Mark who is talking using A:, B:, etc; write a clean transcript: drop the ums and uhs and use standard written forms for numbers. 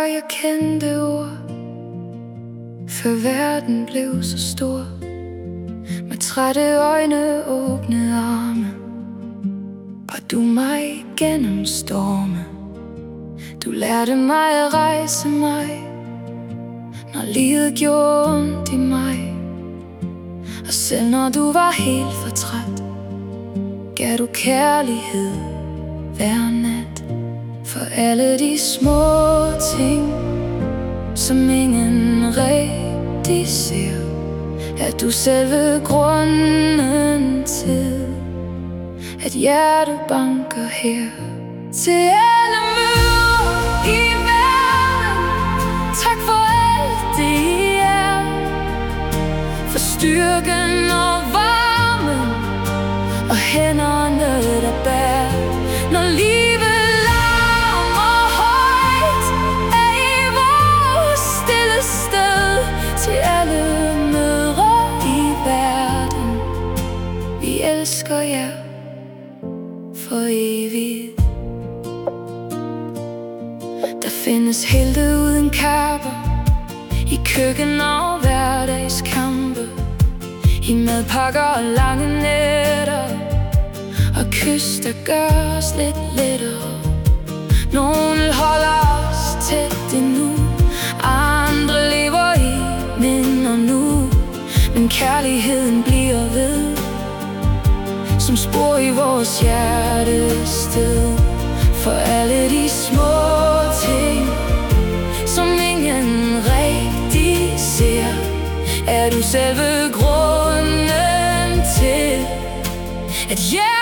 A: jeg kendte ord, før verden blev så stor. Med trætte øjne, åbne arme, bar du mig gennem storme. Du lærte mig at rejse mig, når livet gjorde ondt i mig. Og selv når du var helt fortræt, gav du kærlighed hver nat. For alle de små ting, som ingen rigtig ser, er du selve grunden til, at hjertet banker her. Til alle møder i verden, tak for alt det I er. For styrken og varmen, og hænderne der bærer. Når livet larmer højt, er I vores stille sted. Til alle mødre i verden, vi elsker jer for evigt. Der findes helte uden kapper, i køkken og hverdagskampe, i madpakker og lange nætter, og kys, der gør os lidt lettere. Nogle holder os tæt endnu, andre lever i minder nu. Men kærligheden bliver ved, som spor i vores hjertested. For alle de små ting, som ingen rigtig ser, er du selve grunden til, at